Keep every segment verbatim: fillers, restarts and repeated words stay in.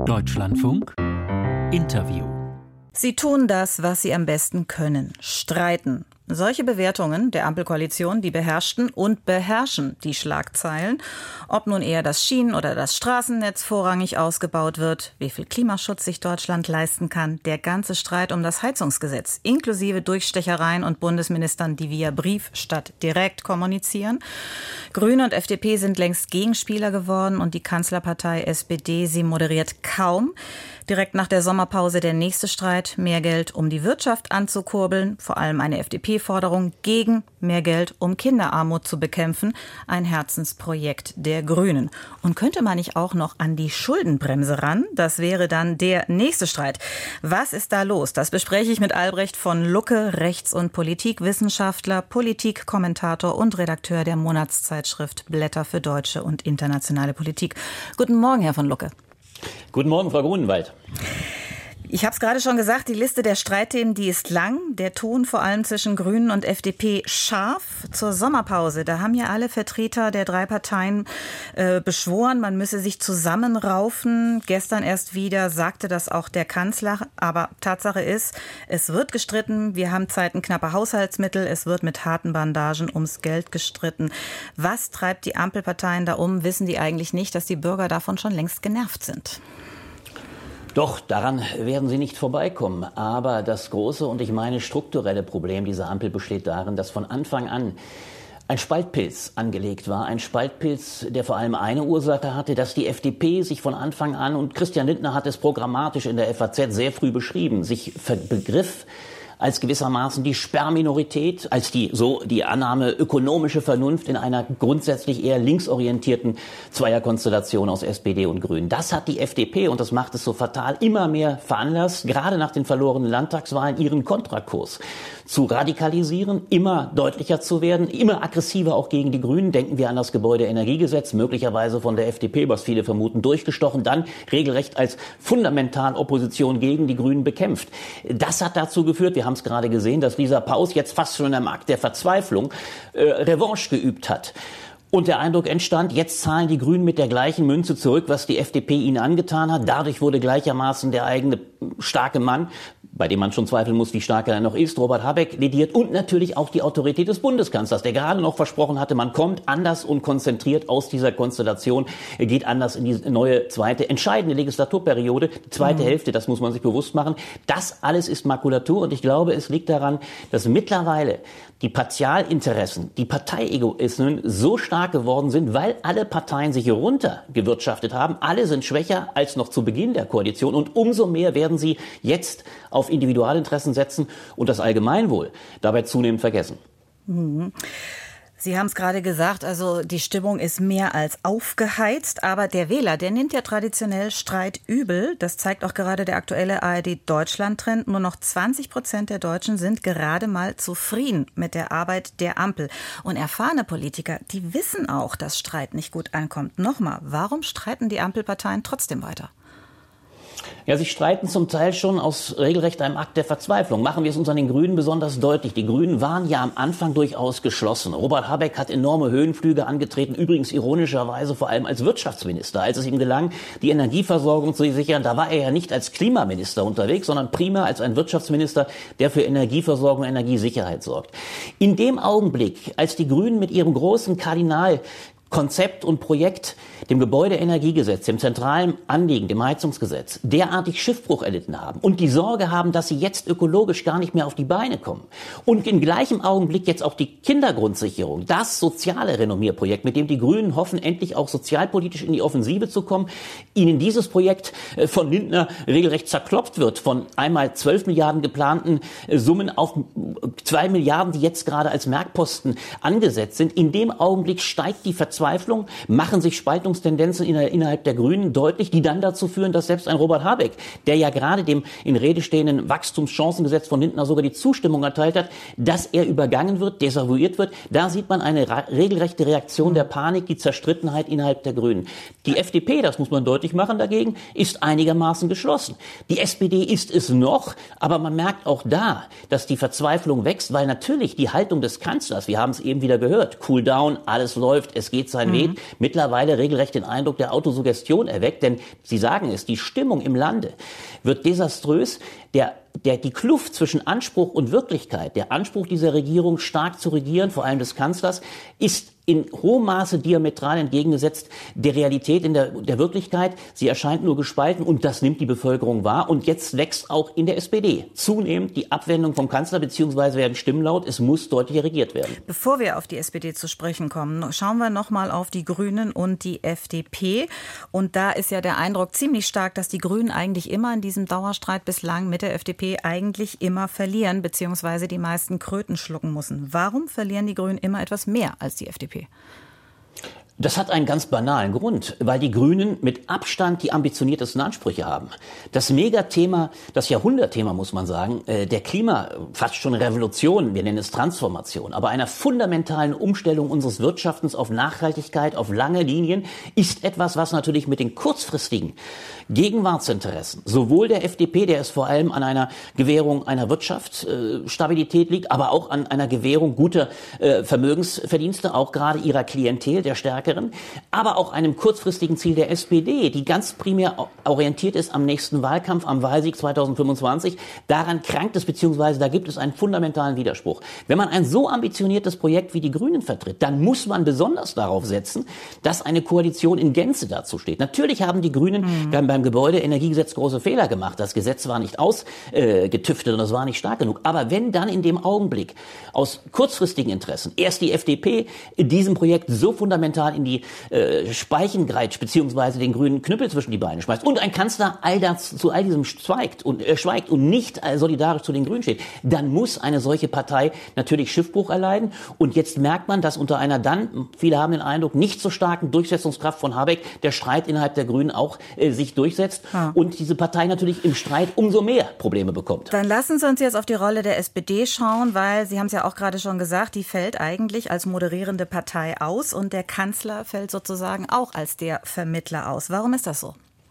Deutschlandfunk Interview. Sie tun das, was sie am besten können: streiten. Solche Bewertungen der Ampelkoalition, die beherrschten und beherrschen die Schlagzeilen. Ob nun eher das Schienen- oder das Straßennetz vorrangig ausgebaut wird, wie viel Klimaschutz sich Deutschland leisten kann, der ganze Streit um das Heizungsgesetz, inklusive Durchstechereien und Bundesministern, die via Brief statt direkt kommunizieren. Grüne und F D P sind längst Gegenspieler geworden und die Kanzlerpartei S P D, sie moderiert kaum. Direkt nach der Sommerpause der nächste Streit: mehr Geld, um die Wirtschaft anzukurbeln, vor allem eine F D P-Forderung gegen mehr Geld, um Kinderarmut zu bekämpfen, ein Herzensprojekt der Grünen. Und könnte man nicht auch noch an die Schuldenbremse ran? Das wäre dann der nächste Streit. Was ist da los? Das bespreche ich mit Albrecht von Lucke, Rechts- und Politikwissenschaftler, Politikkommentator und Redakteur der Monatszeitschrift Blätter für deutsche und internationale Politik. Guten Morgen, Herr von Lucke. Guten Morgen, Frau Grunewald. Ich habe es gerade schon gesagt, die Liste der Streitthemen, die ist lang. Der Ton vor allem zwischen Grünen und F D P scharf. Zur Sommerpause, da haben ja alle Vertreter der drei Parteien äh, beschworen, man müsse sich zusammenraufen. Gestern erst wieder sagte das auch der Kanzler. Aber Tatsache ist, es wird gestritten. Wir haben Zeiten knapper Haushaltsmittel. Es wird mit harten Bandagen ums Geld gestritten. Was treibt die Ampelparteien da um? Wissen die eigentlich nicht, dass die Bürger davon schon längst genervt sind? Doch, daran werden Sie nicht vorbeikommen. Aber das große und ich meine strukturelle Problem dieser Ampel besteht darin, dass von Anfang an ein Spaltpilz angelegt war. Ein Spaltpilz, der vor allem eine Ursache hatte, dass die F D P sich von Anfang an, und Christian Lindner hat es programmatisch in der F A Z sehr früh beschrieben, sich begriff als gewissermaßen die Sperrminorität, als die, so die Annahme, ökonomische Vernunft in einer grundsätzlich eher linksorientierten Zweierkonstellation aus S P D und Grünen. Das hat die F D P, und das macht es so fatal, immer mehr veranlasst, gerade nach den verlorenen Landtagswahlen ihren Kontrakurs zu radikalisieren, immer deutlicher zu werden, immer aggressiver auch gegen die Grünen. Denken wir an das Gebäudeenergiegesetz, möglicherweise von der F D P, was viele vermuten, durchgestochen, dann regelrecht als fundamental Opposition gegen die Grünen bekämpft. Das hat dazu geführt, wir haben es gerade gesehen, dass Lisa Paus jetzt fast schon am Akt der Verzweiflung äh, Revanche geübt hat. Und der Eindruck entstand, jetzt zahlen die Grünen mit der gleichen Münze zurück, was die F D P ihnen angetan hat. Dadurch wurde gleichermaßen der eigene starke Mann, bei dem man schon zweifeln muss, wie stark er noch ist, Robert Habeck, lediert, und natürlich auch die Autorität des Bundeskanzlers, der gerade noch versprochen hatte, man kommt anders und konzentriert aus dieser Konstellation, geht anders in die neue zweite, entscheidende Legislaturperiode, die zweite mhm. Hälfte, das muss man sich bewusst machen. Das alles ist Makulatur, und ich glaube, es liegt daran, dass mittlerweile die Partialinteressen, die Parteiegoismen so stark geworden sind, weil alle Parteien sich runtergewirtschaftet haben. Alle sind schwächer als noch zu Beginn der Koalition, und umso mehr werden sie jetzt auf Individualinteressen setzen und das Allgemeinwohl dabei zunehmend vergessen. Mhm. Sie haben es gerade gesagt, also die Stimmung ist mehr als aufgeheizt, aber der Wähler, der nimmt ja traditionell Streit übel. Das zeigt auch gerade der aktuelle A R D-Deutschland-Trend. Nur noch zwanzig Prozent der Deutschen sind gerade mal zufrieden mit der Arbeit der Ampel. Und erfahrene Politiker, die wissen auch, dass Streit nicht gut ankommt. Nochmal, warum streiten die Ampelparteien trotzdem weiter? Ja, sie streiten zum Teil schon aus regelrecht einem Akt der Verzweiflung. Machen wir es uns an den Grünen besonders deutlich. Die Grünen waren ja am Anfang durchaus geschlossen. Robert Habeck hat enorme Höhenflüge angetreten, übrigens ironischerweise vor allem als Wirtschaftsminister. Als es ihm gelang, die Energieversorgung zu sichern, da war er ja nicht als Klimaminister unterwegs, sondern primär als ein Wirtschaftsminister, der für Energieversorgung und Energiesicherheit sorgt. In dem Augenblick, als die Grünen mit ihrem großen Kardinal Konzept und Projekt, dem Gebäudeenergiegesetz, dem zentralen Anliegen, dem Heizungsgesetz, derartig Schiffbruch erlitten haben und die Sorge haben, dass sie jetzt ökologisch gar nicht mehr auf die Beine kommen, und im gleichen Augenblick jetzt auch die Kindergrundsicherung, das soziale Renommierprojekt, mit dem die Grünen hoffen, endlich auch sozialpolitisch in die Offensive zu kommen, ihnen dieses Projekt von Lindner regelrecht zerklopft wird, von einmal zwölf Milliarden geplanten Summen auf zwei Milliarden, die jetzt gerade als Merkposten angesetzt sind. In dem Augenblick steigt die Verzweiflung, machen sich Spaltungstendenzen innerhalb der Grünen deutlich, die dann dazu führen, dass selbst ein Robert Habeck, der ja gerade dem in Rede stehenden Wachstumschancengesetz von Lindner sogar die Zustimmung erteilt hat, dass er übergangen wird, desavouiert wird. Da sieht man eine regelrechte Reaktion der Panik, die Zerstrittenheit innerhalb der Grünen. Die F D P, das muss man deutlich machen dagegen, ist einigermaßen geschlossen. Die S P D ist es noch, aber man merkt auch da, dass die Verzweiflung wächst, weil natürlich die Haltung des Kanzlers, wir haben es eben wieder gehört, cool down, alles läuft, es geht stets sein mhm. weht, mittlerweile regelrecht den Eindruck der Autosuggestion erweckt. Denn Sie sagen es, die Stimmung im Lande wird desaströs. Der Der, die Kluft zwischen Anspruch und Wirklichkeit, der Anspruch dieser Regierung, stark zu regieren, vor allem des Kanzlers, ist in hohem Maße diametral entgegengesetzt der Realität in der, der Wirklichkeit. Sie erscheint nur gespalten und das nimmt die Bevölkerung wahr. Und jetzt wächst auch in der S P D zunehmend die Abwendung vom Kanzler, beziehungsweise werden Stimmen laut, es muss deutlicher regiert werden. Bevor wir auf die S P D zu sprechen kommen, schauen wir noch mal auf die Grünen und die F D P. Und da ist ja der Eindruck ziemlich stark, dass die Grünen eigentlich immer in diesem Dauerstreit bislang mit der F D P eigentlich immer verlieren, beziehungsweise die meisten Kröten schlucken müssen. Warum verlieren die Grünen immer etwas mehr als die F D P? Das hat einen ganz banalen Grund, weil die Grünen mit Abstand die ambitioniertesten Ansprüche haben. Das Megathema, das Jahrhundertthema, muss man sagen, der Klima, fast schon Revolution, wir nennen es Transformation, aber einer fundamentalen Umstellung unseres Wirtschaftens auf Nachhaltigkeit, auf lange Linien, ist etwas, was natürlich mit den kurzfristigen Gegenwartsinteressen, sowohl der F D P, der es vor allem an einer Gewährung einer Wirtschaftsstabilität liegt, aber auch an einer Gewährung guter Vermögensverdienste, auch gerade ihrer Klientel, der Stärke, aber auch einem kurzfristigen Ziel der S P D, die ganz primär orientiert ist am nächsten Wahlkampf, am Wahlsieg zweitausendfünfundzwanzig. Daran krankt es, beziehungsweise da gibt es einen fundamentalen Widerspruch. Wenn man ein so ambitioniertes Projekt wie die Grünen vertritt, dann muss man besonders darauf setzen, dass eine Koalition in Gänze dazu steht. Natürlich haben die Grünen mhm. beim, beim Gebäudeenergiegesetz große Fehler gemacht. Das Gesetz war nicht ausgetüftet äh, und es war nicht stark genug. Aber wenn dann in dem Augenblick aus kurzfristigen Interessen erst die F D P in diesem Projekt so fundamental in die äh, Speichen greitscht, beziehungsweise den grünen Knüppel zwischen die Beine schmeißt und ein Kanzler all das, zu all diesem schweigt und, äh, schweigt und nicht äh, solidarisch zu den Grünen steht, dann muss eine solche Partei natürlich Schiffbruch erleiden. Und jetzt merkt man, dass unter einer dann, viele haben den Eindruck, nicht so starken Durchsetzungskraft von Habeck der Streit innerhalb der Grünen auch äh, sich durchsetzt ja. und diese Partei natürlich im Streit umso mehr Probleme bekommt. Dann lassen Sie uns jetzt auf die Rolle der S P D schauen, weil Sie haben es ja auch gerade schon gesagt, die fällt eigentlich als moderierende Partei aus und der Kanzler fällt sozusagen auch als der Vermittler aus. Warum ist das so?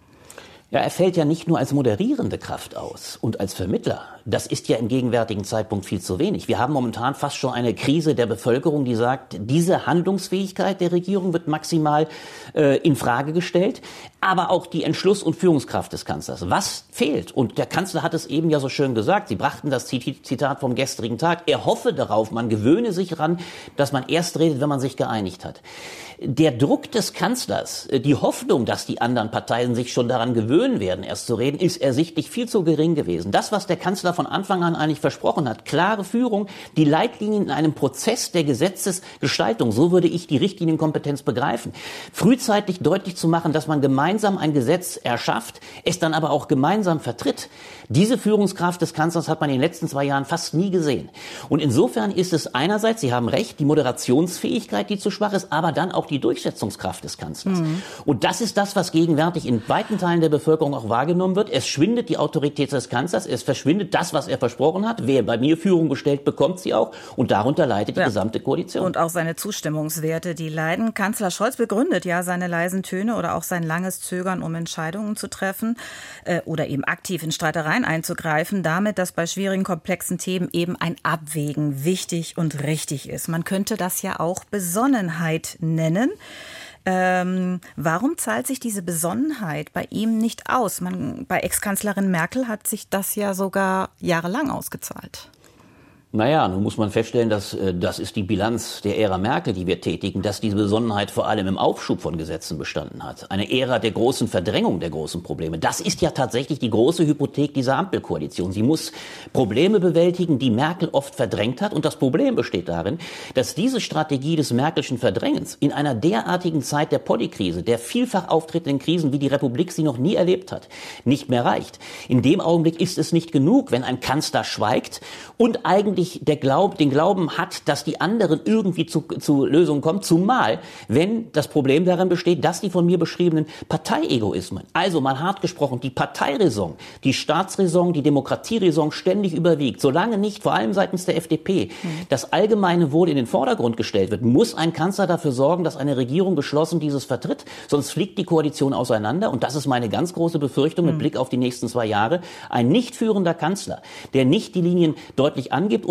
Ja, er fällt ja nicht nur als moderierende Kraft aus und als Vermittler. Das ist ja im gegenwärtigen Zeitpunkt viel zu wenig. Wir haben momentan fast schon eine Krise der Bevölkerung, die sagt, diese Handlungsfähigkeit der Regierung wird maximal äh, in Frage gestellt, aber auch die Entschluss- und Führungskraft des Kanzlers. Was fehlt? Und der Kanzler hat es eben ja so schön gesagt. Sie brachten das Zitat vom gestrigen Tag. Er hoffe darauf, man gewöhne sich ran, dass man erst redet, wenn man sich geeinigt hat. Der Druck des Kanzlers, die Hoffnung, dass die anderen Parteien sich schon daran gewöhnen werden, erst zu reden, ist ersichtlich viel zu gering gewesen. Das, was der Kanzler von Anfang an eigentlich versprochen hat, klare Führung, die Leitlinien in einem Prozess der Gesetzesgestaltung, so würde ich die Richtlinienkompetenz begreifen, frühzeitig deutlich zu machen, dass man gemeinsam ein Gesetz erschafft, es dann aber auch gemeinsam vertritt. Diese Führungskraft des Kanzlers hat man in den letzten zwei Jahren fast nie gesehen. Und insofern ist es einerseits, Sie haben recht, die Moderationsfähigkeit, die zu schwach ist, aber dann auch die Die des Kanzlers. Mhm. Und das ist das, was gegenwärtig in weiten Teilen der Bevölkerung auch wahrgenommen wird. Es schwindet die Autorität des Kanzlers, es verschwindet das, was er versprochen hat. Wer bei mir Führung bestellt, bekommt sie auch. Und darunter leidet die ja. gesamte Koalition. Und auch seine Zustimmungswerte, die leiden. Kanzler Scholz begründet ja seine leisen Töne oder auch sein langes Zögern, um Entscheidungen zu treffen äh, oder eben aktiv in Streitereien einzugreifen, damit, dass bei schwierigen, komplexen Themen eben ein Abwägen wichtig und richtig ist. Man könnte das ja auch Besonnenheit nennen. Ähm, warum zahlt sich diese Besonnenheit bei ihm nicht aus? Man, bei Ex-Kanzlerin Merkel hat sich das ja sogar jahrelang ausgezahlt. Naja, nun muss man feststellen, dass äh, das ist die Bilanz der Ära Merkel, die wir tätigen, dass diese Besonnenheit vor allem im Aufschub von Gesetzen bestanden hat. Eine Ära der großen Verdrängung der großen Probleme. Das ist ja tatsächlich die große Hypothek dieser Ampelkoalition. Sie muss Probleme bewältigen, die Merkel oft verdrängt hat. Und das Problem besteht darin, dass diese Strategie des Merkelschen Verdrängens in einer derartigen Zeit der Polykrise, der vielfach auftretenden Krisen, wie die Republik sie noch nie erlebt hat, nicht mehr reicht. In dem Augenblick ist es nicht genug, wenn ein Kanzler schweigt und eigentlich der Glaub, den Glauben hat, dass die anderen irgendwie zu, zu Lösungen kommen, zumal wenn das Problem darin besteht, dass die von mir beschriebenen Parteiegoismen, also mal hart gesprochen, die Parteiräson, die Staatsräson, die Demokratieräson ständig überwiegt. Solange nicht, vor allem seitens der F D P, mhm. das allgemeine Wohl in den Vordergrund gestellt wird, muss ein Kanzler dafür sorgen, dass eine Regierung geschlossen dieses vertritt, sonst fliegt die Koalition auseinander. Und das ist meine ganz große Befürchtung mit mhm. Blick auf die nächsten zwei Jahre. Ein nicht führender Kanzler, der nicht die Linien deutlich angibt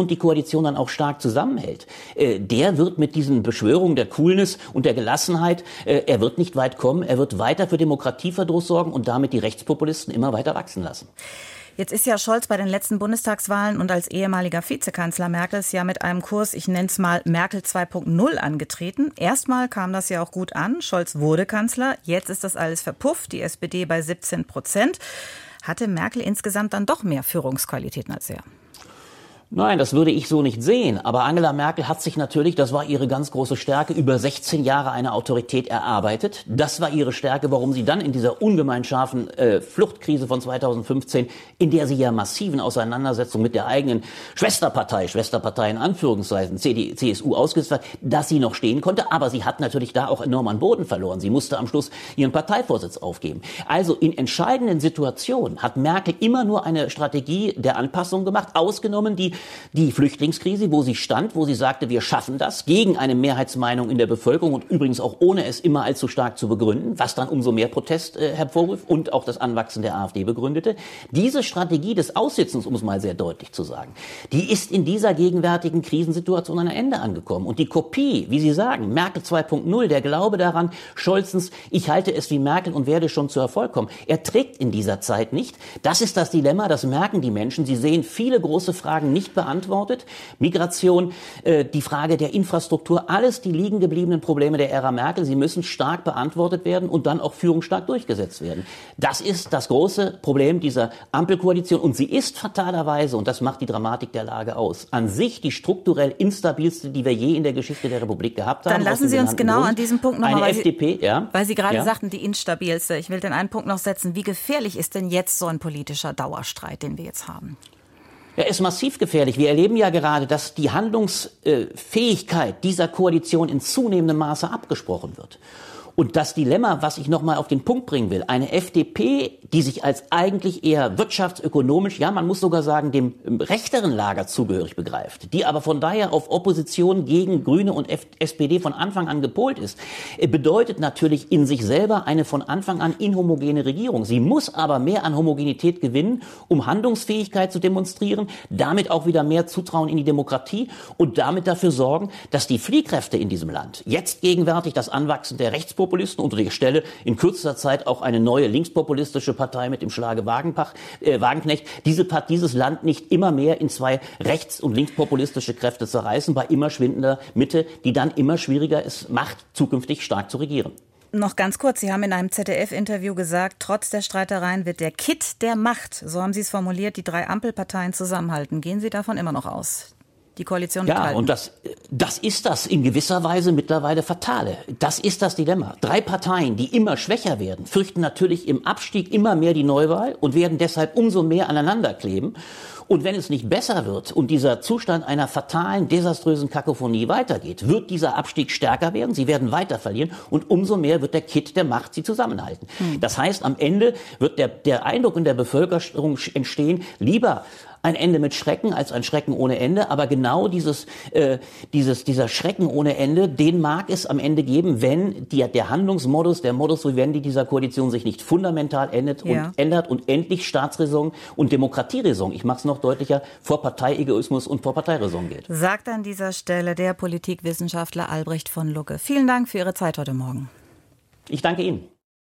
und die Koalition dann auch stark zusammenhält, äh, der wird mit diesen Beschwörungen der Coolness und der Gelassenheit, äh, er wird nicht weit kommen, er wird weiter für Demokratieverdruss sorgen und damit die Rechtspopulisten immer weiter wachsen lassen. Jetzt ist ja Scholz bei den letzten Bundestagswahlen und als ehemaliger Vizekanzler Merkels ja mit einem Kurs, ich nenne es mal Merkel zwei Punkt null, angetreten. Erstmal kam das ja auch gut an. Scholz wurde Kanzler. Jetzt ist das alles verpufft. Die S P D bei siebzehn Prozent. Hatte Merkel insgesamt dann doch mehr Führungsqualitäten als er? Nein, das würde ich so nicht sehen. Aber Angela Merkel hat sich natürlich, das war ihre ganz große Stärke, über sechzehn Jahre eine Autorität erarbeitet. Das war ihre Stärke, warum sie dann in dieser ungemein scharfen äh, Fluchtkrise von zweitausendfünfzehn, in der sie ja massiven Auseinandersetzungen mit der eigenen Schwesterpartei, Schwesterpartei in Anführungszeichen, C D, C S U ausgesetzt hat, dass sie noch stehen konnte. Aber sie hat natürlich da auch enorm an Boden verloren. Sie musste am Schluss ihren Parteivorsitz aufgeben. Also in entscheidenden Situationen hat Merkel immer nur eine Strategie der Anpassung gemacht, ausgenommen die Die Flüchtlingskrise, wo sie stand, wo sie sagte, wir schaffen das, gegen eine Mehrheitsmeinung in der Bevölkerung und übrigens auch ohne es immer allzu stark zu begründen, was dann umso mehr Protest äh, hervorrief und auch das Anwachsen der AfD begründete. Diese Strategie des Aussitzens, um es mal sehr deutlich zu sagen, die ist in dieser gegenwärtigen Krisensituation an ein Ende angekommen. Und die Kopie, wie Sie sagen, Merkel zwei Punkt null, der Glaube daran, Scholzens, ich halte es wie Merkel und werde schon zu Erfolg kommen, er trägt in dieser Zeit nicht. Das ist das Dilemma, das merken die Menschen. Sie sehen viele große Fragen nicht beantwortet. Migration, äh, die Frage der Infrastruktur, alles die liegen gebliebenen Probleme der Ära Merkel. Sie müssen stark beantwortet werden und dann auch führungsstark durchgesetzt werden. Das ist das große Problem dieser Ampelkoalition und sie ist fatalerweise, und das macht die Dramatik der Lage aus, an sich die strukturell instabilste, die wir je in der Geschichte der Republik gehabt haben. Dann lassen Sie uns genau Grund. an diesem Punkt nochmal, weil, F D P, Sie, ja, weil Sie gerade ja. sagten, die instabilste. Ich will den einen Punkt noch setzen. Wie gefährlich ist denn jetzt so ein politischer Dauerstreit, den wir jetzt haben? Er ist massiv gefährlich. Wir erleben ja gerade, dass die Handlungsfähigkeit dieser Koalition in zunehmendem Maße abgesprochen wird. Und das Dilemma, was ich noch mal auf den Punkt bringen will, eine F D P, die sich als eigentlich eher wirtschaftsökonomisch, ja, man muss sogar sagen, dem rechteren Lager zugehörig begreift, die aber von daher auf Opposition gegen Grüne und S P D von Anfang an gepolt ist, bedeutet natürlich in sich selber eine von Anfang an inhomogene Regierung. Sie muss aber mehr an Homogenität gewinnen, um Handlungsfähigkeit zu demonstrieren, damit auch wieder mehr Zutrauen in die Demokratie und damit dafür sorgen, dass die Fliehkräfte in diesem Land, jetzt gegenwärtig das Anwachsen der Rechtspopulisten, unter der Stelle in kürzester Zeit auch eine neue linkspopulistische Partei mit dem Schlage Wagenpach, äh, Wagenknecht, diese Part, dieses Land nicht immer mehr in zwei rechts- und linkspopulistische Kräfte zerreißen, bei immer schwindender Mitte, die dann immer schwieriger es macht, zukünftig stark zu regieren. Noch ganz kurz, Sie haben in einem Z D F-Interview gesagt, trotz der Streitereien wird der Kitt der Macht, so haben Sie es formuliert, die drei Ampelparteien zusammenhalten. Gehen Sie davon immer noch aus? Die Koalition Ja, mithalten. und das, das ist das in gewisser Weise mittlerweile Fatale. Das ist das Dilemma. Drei Parteien, die immer schwächer werden, fürchten natürlich im Abstieg immer mehr die Neuwahl und werden deshalb umso mehr aneinander kleben. Und wenn es nicht besser wird und dieser Zustand einer fatalen, desaströsen Kakophonie weitergeht, wird dieser Abstieg stärker werden. Sie werden weiter verlieren und umso mehr wird der Kitt der Macht sie zusammenhalten. Hm. Das heißt, am Ende wird der, der Eindruck in der Bevölkerung entstehen, lieber ein Ende mit Schrecken als ein Schrecken ohne Ende. Aber genau dieses, äh, dieses, dieser Schrecken ohne Ende, den mag es am Ende geben, wenn die, der Handlungsmodus, der Modus vivendi dieser Koalition sich nicht fundamental ändert, ja. und, ändert und endlich Staatsräson und Demokratieräson, ich mache es noch deutlicher, vor Parteiegoismus und vor Parteiräson geht. Sagt an dieser Stelle der Politikwissenschaftler Albrecht von Lucke. Vielen Dank für Ihre Zeit heute Morgen. Ich danke Ihnen.